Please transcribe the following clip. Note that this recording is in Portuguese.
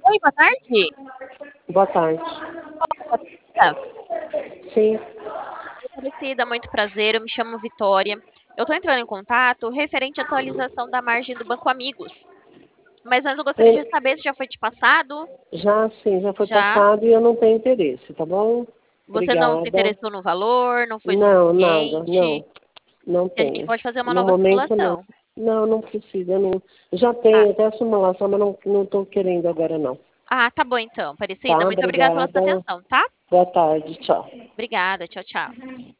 Oi, boa tarde. Boa tarde. Tá. Sim, Aparecida, muito prazer. Eu me chamo Vitória. Eu estou entrando em contato referente à atualização da margem do Banco Amigos. Mas antes eu gostaria de saber se já foi te passado. já foi Já. passado e eu não tenho interesse, tá bom? Você não se Obrigada. interessou no valor, não foi Não, nada, suficiente. não E a gente tenho. pode fazer uma No nova momento não. simulação. Não, não precisa, não. Já Ah, tenho até a simulação, mas não estou querendo agora não. tá bom então, Aparecida. Tá? Muito obrigada pela sua Obrigada. atenção, tá? Boa tarde, tchau. Obrigada. Tchau, tchau.